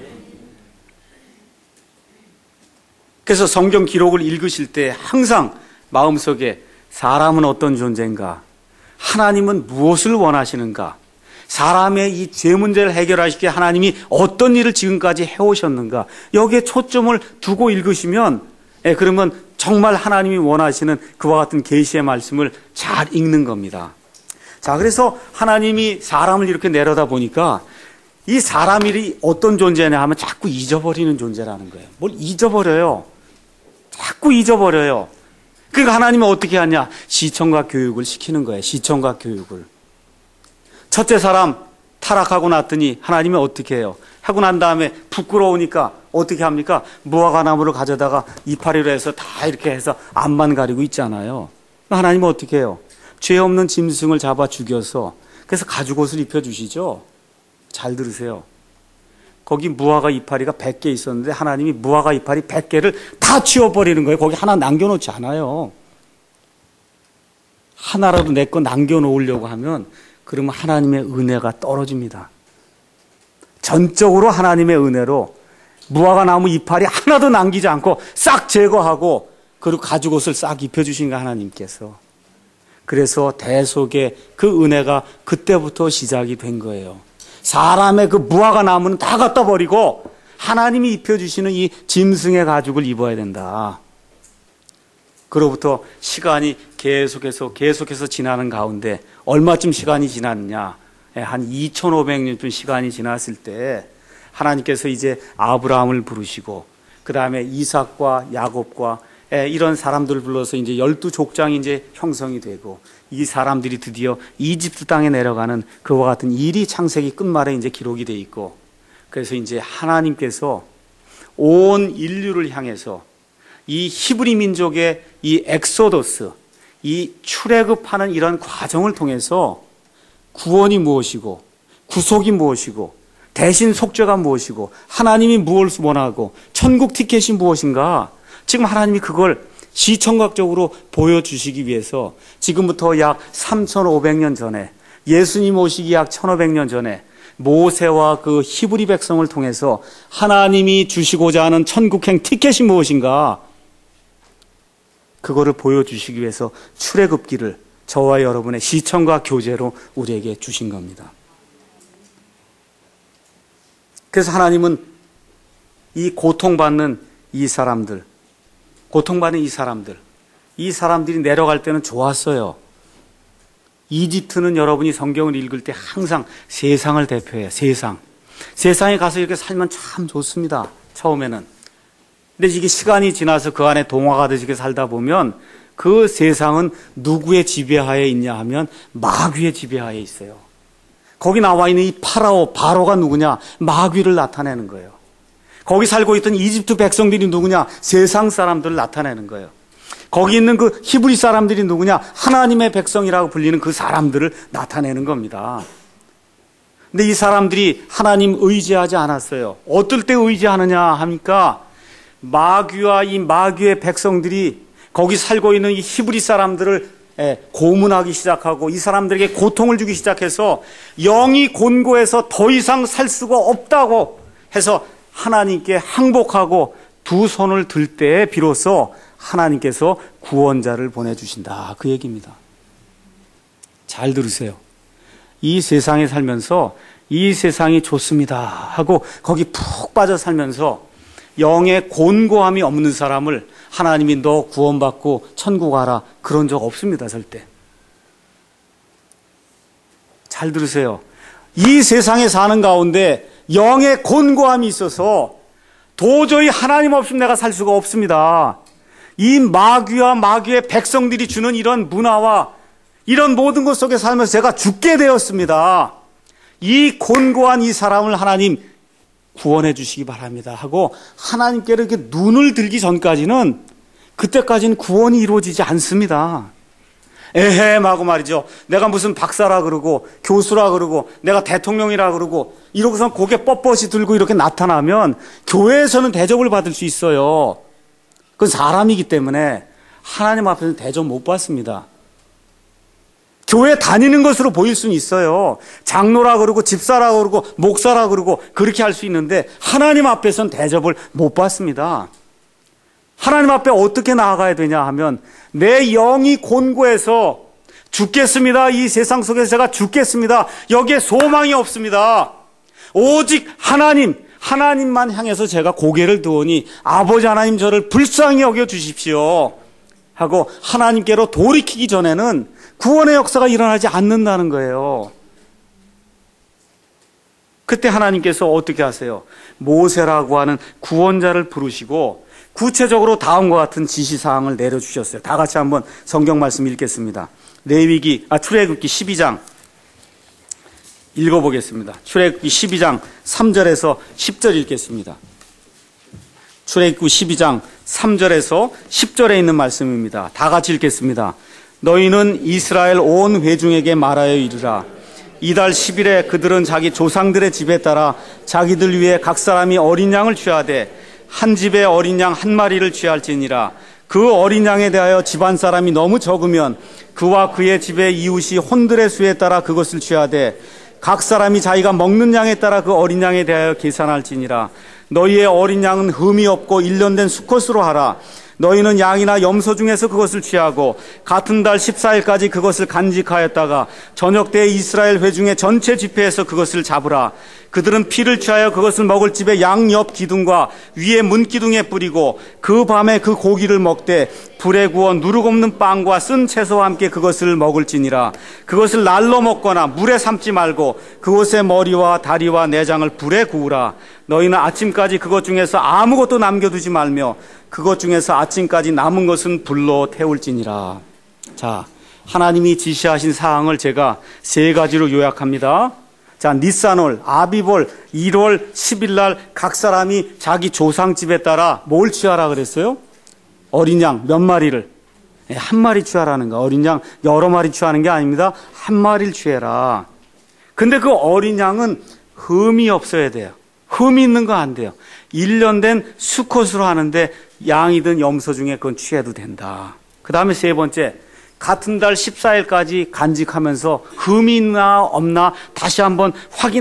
그래서 성경 기록을 읽으실 때 항상 마음속에 사람은 어떤 존재인가, 하나님은 무엇을 원하시는가, 사람의 이 죄 문제를 해결하시기에 하나님이 어떤 일을 지금까지 해오셨는가, 여기에 초점을 두고 읽으시면 그러면 정말 하나님이 원하시는 그와 같은 계시의 말씀을 잘 읽는 겁니다. 자, 그래서 하나님이 사람을 이렇게 내려다 보니까 이 사람이 어떤 존재냐 하면 자꾸 잊어버리는 존재라는 거예요. 뭘 잊어버려요. 자꾸 잊어버려요. 그러니까 하나님은 어떻게 하냐? 시청과 교육을 시키는 거예요. 시청과 교육을. 첫째 사람 타락하고 났더니 하나님이 어떻게 해요? 하고 난 다음에 부끄러우니까 어떻게 합니까? 무화과나무를 가져다가 이파리로 해서 다 이렇게 해서 앞만 가리고 있잖아요. 하나님은 어떻게 해요? 죄 없는 짐승을 잡아 죽여서 그래서 가죽옷을 입혀주시죠. 잘 들으세요. 거기 무화과 이파리가 100개 있었는데 하나님이 무화과 이파리 100개를 다 치워버리는 거예요. 거기 하나 남겨놓지 않아요. 하나라도 내 거 남겨놓으려고 하면 그러면 하나님의 은혜가 떨어집니다. 전적으로 하나님의 은혜로 무화과 나무 이파리 하나도 남기지 않고 싹 제거하고 그리고 가죽옷을 싹 입혀주신 거 하나님께서. 그래서 대속의 그 은혜가 그때부터 시작이 된 거예요. 사람의 그 무화과 나무는 다 갖다 버리고 하나님이 입혀주시는 이 짐승의 가죽을 입어야 된다. 그로부터 시간이 계속해서 지나는 가운데 얼마쯤 시간이 지났느냐? 한 2500년쯤 시간이 지났을 때 하나님께서 이제 아브라함을 부르시고 그 다음에 이삭과 야곱과 이런 사람들을 불러서 이제 12족장이 이제 형성이 되고 이 사람들이 드디어 이집트 땅에 내려가는 그와 같은 일이 창세기 끝말에 이제 기록이 돼 있고 그래서 이제 하나님께서 온 인류를 향해서 이 히브리 민족의 이 엑소더스, 이 출애굽하는 이런 과정을 통해서 구원이 무엇이고 구속이 무엇이고 대신 속죄가 무엇이고 하나님이 무엇을 원하고 천국 티켓이 무엇인가 지금 하나님이 그걸 시청각적으로 보여주시기 위해서 지금부터 약 3500년 전에 예수님 오시기 약 1500년 전에 모세와 그 히브리 백성을 통해서 하나님이 주시고자 하는 천국행 티켓이 무엇인가 그거를 보여주시기 위해서 출애굽기를 저와 여러분의 시청과 교제로 우리에게 주신 겁니다. 그래서 하나님은 이 고통받는 이 사람들이 내려갈 때는 좋았어요. 이집트는 여러분이 성경을 읽을 때 항상 세상을 대표해요. 세상에 가서 이렇게 살면 참 좋습니다. 처음에는. 근데 이게 시간이 지나서 그 안에 동화가듯이 살다 보면 그 세상은 누구의 지배하에 있냐 하면 마귀의 지배하에 있어요. 거기 나와 있는 이 바로가 누구냐? 마귀를 나타내는 거예요. 거기 살고 있던 이집트 백성들이 누구냐? 세상 사람들을 나타내는 거예요. 거기 있는 그 히브리 사람들이 누구냐? 하나님의 백성이라고 불리는 그 사람들을 나타내는 겁니다. 근데 이 사람들이 하나님 의지하지 않았어요. 어떨 때 의지하느냐 하니까 마귀와 이 마귀의 백성들이 거기 살고 있는 이 히브리 사람들을 고문하기 시작하고 이 사람들에게 고통을 주기 시작해서 영이 곤고해서 더 이상 살 수가 없다고 해서 하나님께 항복하고 두 손을 들 때에 비로소 하나님께서 구원자를 보내주신다. 그 얘기입니다. 잘 들으세요. 이 세상에 살면서 이 세상이 좋습니다 하고 거기 푹 빠져 살면서 영의 곤고함이 없는 사람을 하나님이 너 구원받고 천국 가라 그런 적 없습니다. 절대. 잘 들으세요. 이 세상에 사는 가운데 영의 곤고함이 있어서 도저히 하나님 없이 내가 살 수가 없습니다. 이 마귀와 마귀의 백성들이 주는 이런 문화와 이런 모든 것 속에 살면서 제가 죽게 되었습니다. 이 곤고한 이 사람을 하나님 구원해 주시기 바랍니다 하고 하나님께로 이렇게 눈을 들기 전까지는 그때까지는 구원이 이루어지지 않습니다. 에헴하고 말이죠. 내가 무슨 박사라 그러고 교수라 그러고 내가 대통령이라 그러고 이러고선 고개 뻣뻣이 들고 이렇게 나타나면 교회에서는 대접을 받을 수 있어요. 그건 사람이기 때문에 하나님 앞에서는 대접 못 받습니다. 교회 다니는 것으로 보일 수는 있어요. 장로라 그러고 집사라 그러고 목사라 그러고 그렇게 할 수 있는데 하나님 앞에서는 대접을 못 받습니다. 하나님 앞에 어떻게 나아가야 되냐 하면 내 영이 곤고해서 죽겠습니다. 이 세상 속에서 제가 죽겠습니다. 여기에 소망이 없습니다. 오직 하나님만 향해서 제가 고개를 드오니 아버지 하나님 저를 불쌍히 여겨 주십시오 하고 하나님께로 돌이키기 전에는 구원의 역사가 일어나지 않는다는 거예요. 그때 하나님께서 어떻게 하세요? 모세라고 하는 구원자를 부르시고 구체적으로 다음과 같은 지시사항을 내려주셨어요. 다 같이 한번 성경 말씀 읽겠습니다. 출애굽기 12장 읽어보겠습니다. 출애굽기 12장 3절에서 10절 읽겠습니다. 출애굽기 12장 3절에서 10절에 있는 말씀입니다. 다 같이 읽겠습니다. 너희는 이스라엘 온 회중에게 말하여 이르라. 이달 10일에 그들은 자기 조상들의 집에 따라 자기들 위해 각 사람이 어린 양을 취하되 한 집에 어린 양 한 마리를 취할지니라. 그 어린 양에 대하여 집안 사람이 너무 적으면 그와 그의 집의 이웃이 혼들의 수에 따라 그것을 취하되 각 사람이 자기가 먹는 양에 따라 그 어린 양에 대하여 계산할지니라. 너희의 어린 양은 흠이 없고 1년 된 수컷으로 하라. 너희는 양이나 염소 중에서 그것을 취하고 같은 달 14일까지 그것을 간직하였다가 저녁 때 이스라엘 회중의 전체 집회에서 그것을 잡으라. 그들은 피를 취하여 그것을 먹을 집에 양 옆 기둥과 위에 문 기둥에 뿌리고 그 밤에 그 고기를 먹되 불에 구워 누룩 없는 빵과 쓴 채소와 함께 그것을 먹을지니라. 그것을 날로 먹거나 물에 삶지 말고 그것의 머리와 다리와 내장을 불에 구우라. 너희는 아침까지 그것 중에서 아무것도 남겨두지 말며 그것 중에서 아침까지 남은 것은 불로 태울지니라. 자, 하나님이 지시하신 사항을 제가 세 가지로 요약합니다. 자, 니산월, 아비볼, 1월 10일 날 각 사람이 자기 조상 집에 따라 뭘 취하라 그랬어요? 어린 양 몇 마리를? 한 마리 취하라는 거. 어린 양 여러 마리 취하는 게 아닙니다. 한 마리를 취해라. 근데 그 어린 양은 흠이 없어야 돼요. 흠이 있는 거 안 돼요. 1년 된 수컷으로 하는데 양이든 염소 중에 그건 취해도 된다. 그 다음에 세 번째, 같은 달 14일까지 간직하면서 흠이 있나 없나 다시 한번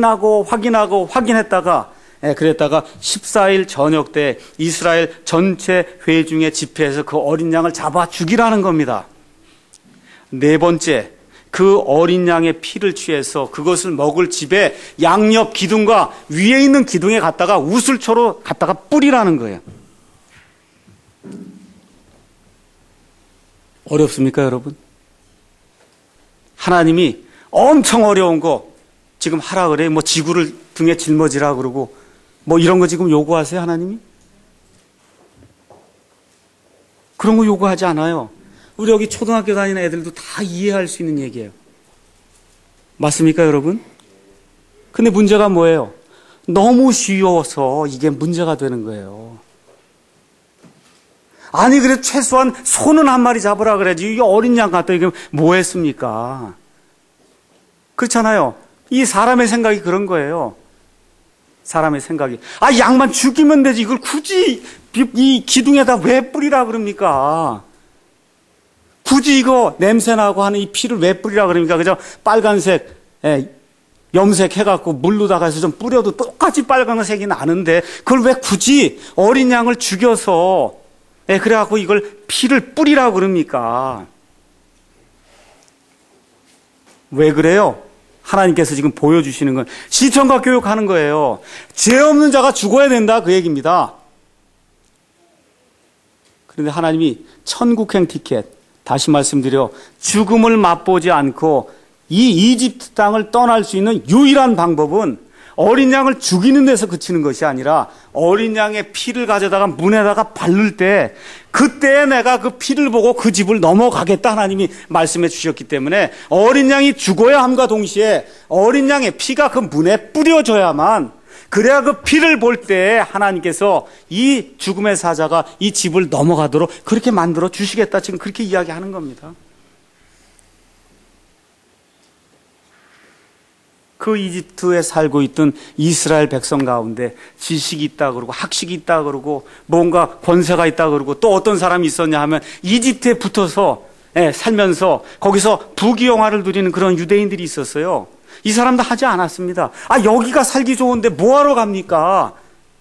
확인했다가 그랬다가 14일 저녁 때 이스라엘 전체 회중의 집회에서 그 어린 양을 잡아 죽이라는 겁니다. 네 번째, 그 어린 양의 피를 취해서 그것을 먹을 집에 양옆 기둥과 위에 있는 기둥에 갖다가 우슬초로 갖다가 뿌리라는 거예요. 어렵습니까, 여러분? 하나님이 엄청 어려운 거 지금 하라 그래. 뭐 지구를 등에 짊어지라 그러고 뭐 이런 거 지금 요구하세요, 하나님이? 그런 거 요구하지 않아요. 우리 여기 초등학교 다니는 애들도 다 이해할 수 있는 얘기예요. 맞습니까, 여러분? 근데 문제가 뭐예요? 너무 쉬워서 이게 문제가 되는 거예요. 아니, 그래도 최소한 소는 한 마리 잡으라 그래야지. 이게 어린 양 갖다 이게 뭐 했습니까? 그렇잖아요. 이 사람의 생각이 그런 거예요. 사람의 생각이. 아, 양만 죽이면 되지. 이걸 굳이 이 기둥에다 왜 뿌리라 그럽니까? 굳이 이거 냄새나고 하는 이 피를 왜 뿌리라 그럽니까? 그죠? 빨간색, 염색해갖고 물로다가 해서 좀 뿌려도 똑같이 빨간색이 나는데 그걸 왜 굳이 어린 양을 죽여서 그래갖고 이걸 피를 뿌리라고 그럽니까? 왜 그래요? 하나님께서 지금 보여주시는 건 시청각 교육하는 거예요. 죄 없는 자가 죽어야 된다 그 얘기입니다. 그런데 하나님이 천국행 티켓, 다시 말씀드려 죽음을 맛보지 않고 이 이집트 땅을 떠날 수 있는 유일한 방법은 어린 양을 죽이는 데서 그치는 것이 아니라 어린 양의 피를 가져다가 문에다가 바를 때 그때 내가 그 피를 보고 그 집을 넘어가겠다 하나님이 말씀해 주셨기 때문에 어린 양이 죽어야 함과 동시에 어린 양의 피가 그 문에 뿌려져야만 그래야 그 피를 볼 때 하나님께서 이 죽음의 사자가 이 집을 넘어가도록 그렇게 만들어 주시겠다 지금 그렇게 이야기하는 겁니다. 그 이집트에 살고 있던 이스라엘 백성 가운데 지식이 있다 그러고 학식이 있다 그러고 뭔가 권세가 있다 그러고 또 어떤 사람이 있었냐 하면 이집트에 붙어서 살면서 거기서 부귀영화를 누리는 그런 유대인들이 있었어요. 이 사람도 하지 않았습니다. 아, 여기가 살기 좋은데 뭐하러 갑니까?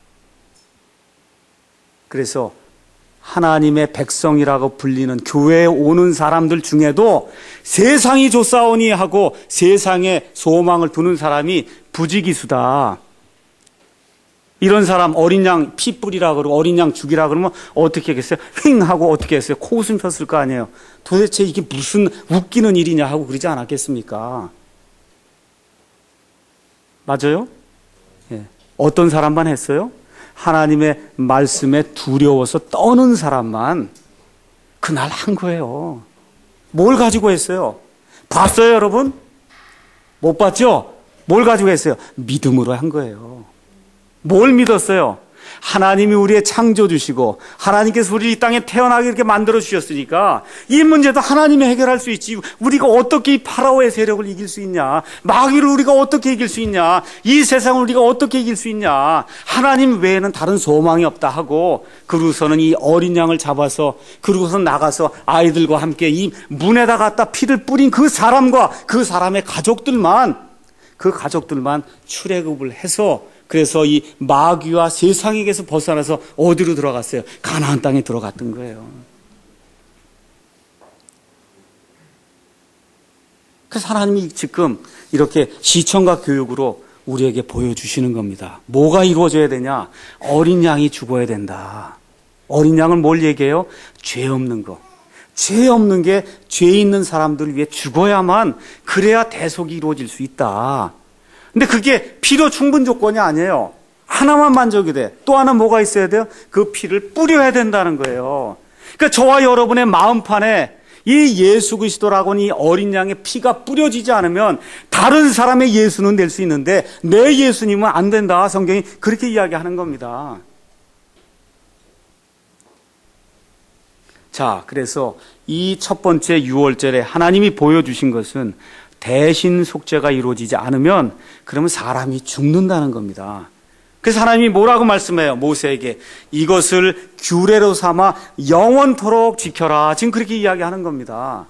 그래서 하나님의 백성이라고 불리는 교회에 오는 사람들 중에도 세상이 좋사오니 하고 세상에 소망을 두는 사람이 부지기수다. 이런 사람 어린 양 피 뿌리라 그러고 어린 양 죽이라 그러면 어떻게 하겠어요? 휑 하고 어떻게 했어요? 코웃음 폈을 거 아니에요. 도대체 이게 무슨 웃기는 일이냐 하고 그러지 않았겠습니까? 맞아요? 예. 어떤 사람만 했어요? 하나님의 말씀에 두려워서 떠는 사람만 그날 한 거예요. 뭘 가지고 했어요? 봤어요, 여러분? 못 봤죠? 뭘 가지고 했어요? 믿음으로 한 거예요. 뭘 믿었어요? 하나님이 우리의 창조주시고 하나님께서 우리 이 땅에 태어나게 이렇게 만들어 주셨으니까 이 문제도 하나님이 해결할 수 있지. 우리가 어떻게 이 파라오의 세력을 이길 수 있냐? 마귀를 우리가 어떻게 이길 수 있냐? 이 세상을 우리가 어떻게 이길 수 있냐? 하나님 외에는 다른 소망이 없다 하고, 그러고서는 이 어린 양을 잡아서 그러고서 나가서 아이들과 함께 이 문에다 갖다 피를 뿌린 그 사람과 그 사람의 가족들만 출애굽을 해서, 그래서 이 마귀와 세상에게서 벗어나서 어디로 들어갔어요? 가나안 땅에 들어갔던 거예요. 그래서 하나님이 지금 이렇게 시청과 교육으로 우리에게 보여주시는 겁니다. 뭐가 이루어져야 되냐? 어린 양이 죽어야 된다. 어린 양을 뭘 얘기해요? 죄 없는 거. 죄 없는 게 죄 있는 사람들을 위해 죽어야만, 그래야 대속이 이루어질 수 있다. 근데 그게 필요 충분 조건이 아니에요. 하나만 만족이 돼. 또 하나 뭐가 있어야 돼요? 그 피를 뿌려야 된다는 거예요. 그러니까 저와 여러분의 마음판에 이 예수 그리스도라고는 이 어린 양의 피가 뿌려지지 않으면 다른 사람의 예수는 될 수 있는데 내 예수님은 안 된다. 성경이 그렇게 이야기하는 겁니다. 자, 그래서 이 첫 번째 유월절에 하나님이 보여주신 것은 대신 속죄가 이루어지지 않으면 그러면 사람이 죽는다는 겁니다. 그래서 하나님이 뭐라고 말씀해요? 모세에게 이것을 규례로 삼아 영원토록 지켜라. 지금 그렇게 이야기하는 겁니다.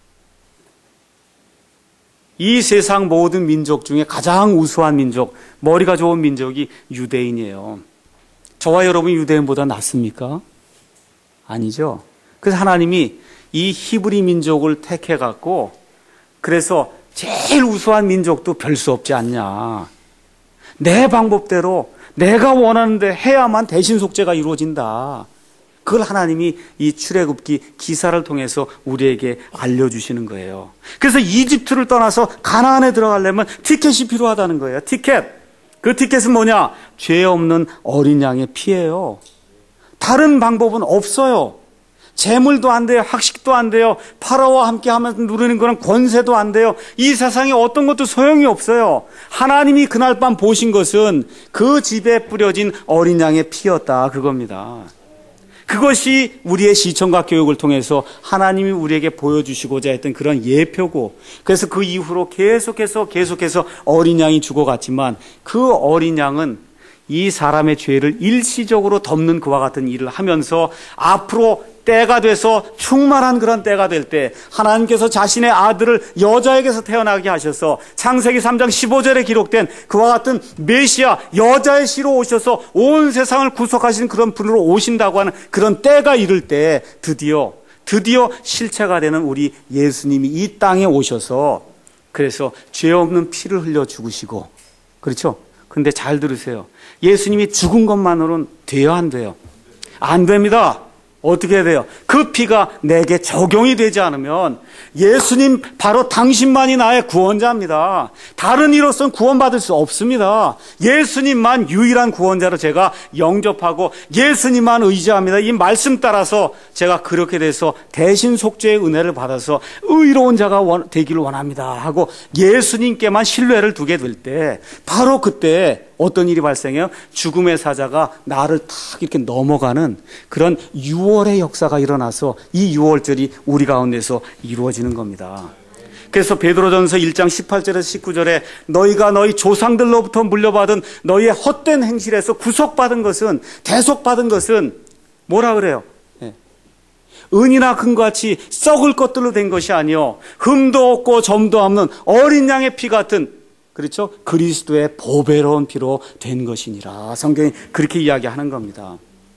이 세상 모든 민족 중에 가장 우수한 민족, 머리가 좋은 민족이 유대인이에요. 저와 여러분이 유대인보다 낫습니까? 아니죠. 그래서 하나님이 이 히브리 민족을 택해갖고, 그래서 제일 우수한 민족도 별 수 없지 않냐. 내 방법대로 내가 원하는데 해야만 대신 속죄가 이루어진다. 그걸 하나님이 이 출애굽기 기사를 통해서 우리에게 알려주시는 거예요. 그래서 이집트를 떠나서 가나안에 들어가려면 티켓이 필요하다는 거예요. 티켓. 그 티켓은 뭐냐? 죄 없는 어린 양의 피예요. 다른 방법은 없어요. 재물도 안 돼요. 학식도 안 돼요. 파라오와 함께 하면서 누리는 그런 권세도 안 돼요. 이 세상에 어떤 것도 소용이 없어요. 하나님이 그날 밤 보신 것은 그 집에 뿌려진 어린 양의 피였다. 그겁니다. 그것이 우리의 시청과 교육을 통해서 하나님이 우리에게 보여주시고자 했던 그런 예표고, 그래서 그 이후로 계속해서 어린 양이 죽어갔지만 그 어린 양은 이 사람의 죄를 일시적으로 덮는 그와 같은 일을 하면서 앞으로 때가 돼서 충만한 그런 때가 될 때 하나님께서 자신의 아들을 여자에게서 태어나게 하셔서 창세기 3장 15절에 기록된 그와 같은 메시아, 여자의 씨로 오셔서 온 세상을 구속하시는 그런 분으로 오신다고 하는 그런 때가 이를 때 드디어 실체가 되는 우리 예수님이 이 땅에 오셔서, 그래서 죄 없는 피를 흘려 죽으시고, 그렇죠? 근데 잘 들으세요. 예수님이 죽은 것만으로는 돼요, 안 돼요? 안 됩니다. 어떻게 해야 돼요? 그 피가 내게 적용이 되지 않으면 예수님 바로 당신만이 나의 구원자입니다. 다른 이로서는 구원받을 수 없습니다. 예수님만 유일한 구원자로 제가 영접하고 예수님만 의지합니다. 이 말씀 따라서 제가 그렇게 돼서 대신 속죄의 은혜를 받아서 의로운 자가 되기를 원합니다 하고 예수님께만 신뢰를 두게 될 때, 바로 그때 어떤 일이 발생해요? 죽음의 사자가 나를 탁 이렇게 넘어가는 그런 유월의 역사가 일어나서 이 유월절이 우리 가운데서 이루어지는 겁니다. 그래서 베드로전서 1장 18절에서 19절에 너희가 너희 조상들로부터 물려받은 너희의 헛된 행실에서 구속받은 것은, 대속받은 것은 뭐라 그래요? 은이나 금같이 썩을 것들로 된 것이 아니요 흠도 없고 점도 없는 어린 양의 피 같은, 그렇죠? 그리스도의 보배로운 피로 된 것이니라. 성경이 그렇게 이야기하는 겁니다.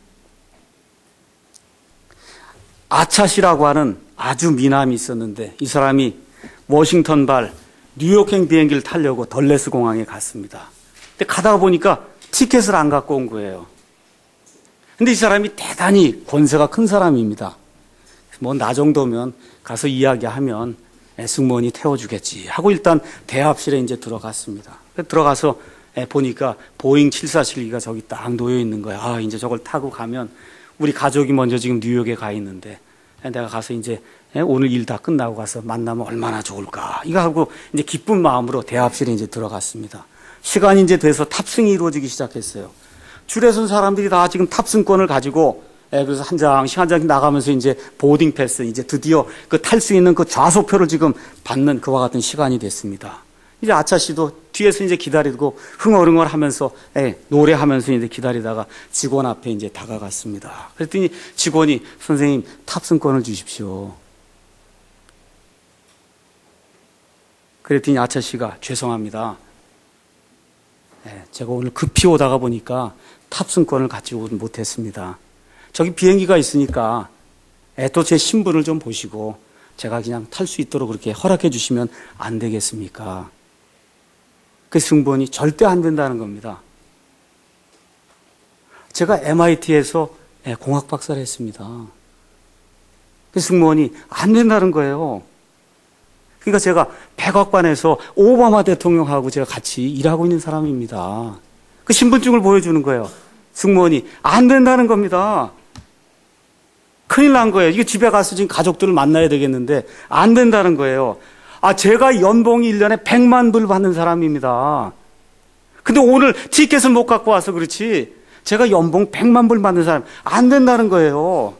아차시라고 하는 아주 미남이 있었는데 이 사람이 워싱턴발 뉴욕행 비행기를 타려고 덜레스 공항에 갔습니다. 근데 가다가 보니까 티켓을 안 갖고 온 거예요. 근데 이 사람이 대단히 권세가 큰 사람입니다. 뭐 나 정도면 가서 이야기하면 승무원이 태워주겠지 하고 일단 대합실에 이제 들어갔습니다. 들어가서 보니까 보잉 747기가 저기 딱 놓여 있는 거야. 아, 이제 저걸 타고 가면 우리 가족이 먼저 지금 뉴욕에 가 있는데 내가 가서 이제 오늘 일 다 끝나고 가서 만나면 얼마나 좋을까. 이거 하고 이제 기쁜 마음으로 대합실에 이제 들어갔습니다. 시간이 이제 돼서 탑승이 이루어지기 시작했어요. 줄에 선 사람들이 다 지금 탑승권을 가지고 그래서 한 장씩 한 장씩 나가면서 이제 보딩 패스, 이제 드디어 그 탈 수 있는 그 좌석표를 지금 받는 그와 같은 시간이 됐습니다. 이제 아차 씨도 뒤에서 이제 기다리고 흥얼흥얼 하면서 노래하면서 이제 기다리다가 직원 앞에 이제 다가갔습니다. 그랬더니 직원이 선생님 탑승권을 주십시오. 그랬더니 아차 씨가 죄송합니다. 제가 오늘 급히 오다가 보니까 탑승권을 가지고 못했습니다. 저기 비행기가 있으니까 또 제 신분을 좀 보시고 제가 그냥 탈 수 있도록 그렇게 허락해 주시면 안 되겠습니까? 그 승무원이 절대 안 된다는 겁니다. 제가 MIT에서 공학 박사를 했습니다. 그 승무원이 안 된다는 거예요. 그러니까 제가 백악관에서 오바마 대통령하고 제가 같이 일하고 있는 사람입니다. 그 신분증을 보여주는 거예요. 승무원이 안 된다는 겁니다. 큰일 난 거예요. 이거 집에 가서 지금 가족들을 만나야 되겠는데 안 된다는 거예요. 제가 연봉이 1년에 100만 불 받는 사람입니다. 근데 오늘 티켓을 못 갖고 와서 그렇지 제가 연봉 100만 불 받는 사람 안 된다는 거예요.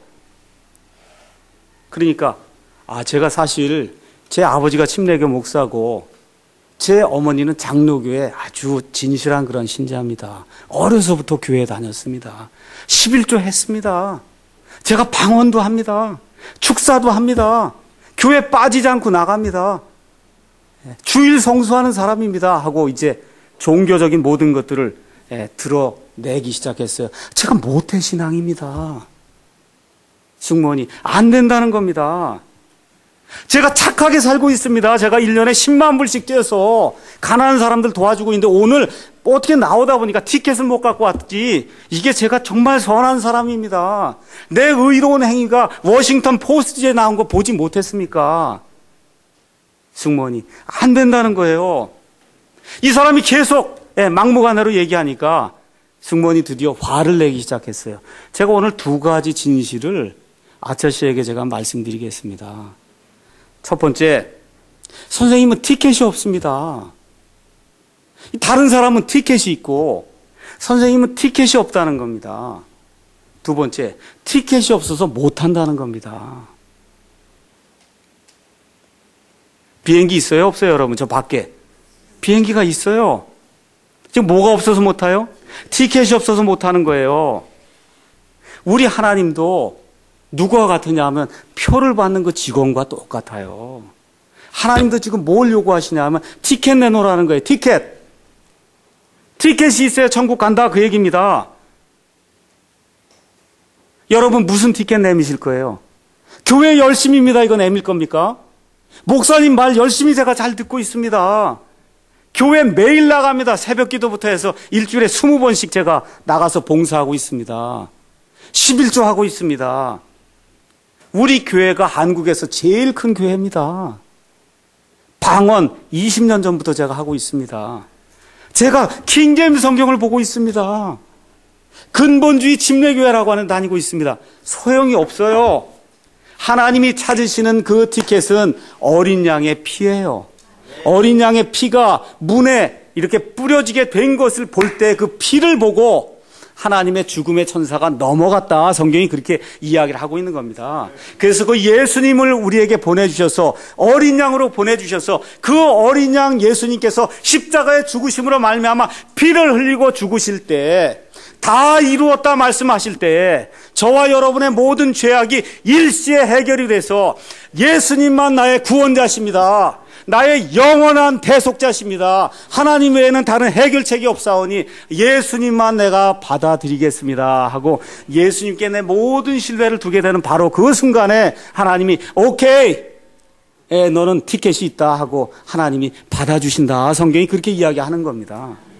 그러니까 제가 사실 제 아버지가 침례교 목사고 제 어머니는 장로교회 아주 진실한 그런 신자입니다. 어려서부터 교회에 다녔습니다. 11조 했습니다. 제가 방언도 합니다. 축사도 합니다. 교회 빠지지 않고 나갑니다. 주일 성수하는 사람입니다 하고 이제 종교적인 모든 것들을 드러내기 시작했어요. 제가 모태신앙입니다. 승무원이 안 된다는 겁니다. 제가 착하게 살고 있습니다. 제가 1년에 10만 불씩 떼서 가난한 사람들 도와주고 있는데 오늘 어떻게 나오다 보니까 티켓을 못 갖고 왔지. 이게 제가 정말 선한 사람입니다. 내 의로운 행위가 워싱턴 포스트에 나온 거 보지 못했습니까? 승무원이 안 된다는 거예요. 이 사람이 계속 막무가내로 얘기하니까 승무원이 드디어 화를 내기 시작했어요. 제가 오늘 두 가지 진실을 아차 씨에게 제가 말씀드리겠습니다. 첫 번째, 선생님은 티켓이 없습니다. 다른 사람은 티켓이 있고 선생님은 티켓이 없다는 겁니다. 두 번째, 티켓이 없어서 못한다는 겁니다. 비행기 있어요? 없어요? 여러분 저 밖에 비행기가 있어요. 지금 뭐가 없어서 못 타요? 티켓이 없어서 못 타는 거예요. 우리 하나님도 누구와 같으냐 하면 표를 받는 그 직원과 똑같아요. 하나님도 지금 뭘 요구하시냐 하면 티켓 내놓으라는 거예요. 티켓이 있어야 천국 간다 그 얘기입니다. 여러분 무슨 티켓 내미실 거예요? 교회 열심입니다. 이거 내밀 겁니까? 목사님 말 열심히 제가 잘 듣고 있습니다. 교회 매일 나갑니다. 새벽 기도부터 해서 일주일에 20번씩 제가 나가서 봉사하고 있습니다. 11조 하고 있습니다. 우리 교회가 한국에서 제일 큰 교회입니다. 방언 20년 전부터 제가 하고 있습니다. 제가 킹제임스 성경을 보고 있습니다. 근본주의 침례교회라고 하는 데 다니고 있습니다. 소용이 없어요. 하나님이 찾으시는 그 티켓은 어린 양의 피예요. 어린 양의 피가 문에 이렇게 뿌려지게 된 것을 볼 때 그 피를 보고 하나님의 죽음의 천사가 넘어갔다. 성경이 그렇게 이야기를 하고 있는 겁니다. 그래서 그 예수님을 우리에게 보내주셔서 어린 양으로 보내주셔서 그 어린 양 예수님께서 십자가의 죽으심으로 말미암아 피를 흘리고 죽으실 때 다 이루었다 말씀하실 때 저와 여러분의 모든 죄악이 일시에 해결이 돼서 예수님만 나의 구원자십니다. 나의 영원한 대속자십니다. 하나님 외에는 다른 해결책이 없사오니 예수님만 내가 받아들이겠습니다 하고 예수님께 내 모든 신뢰를 두게 되는 바로 그 순간에 하나님이 오케이 너는 티켓이 있다 하고 하나님이 받아주신다. 성경이 그렇게 이야기하는 겁니다.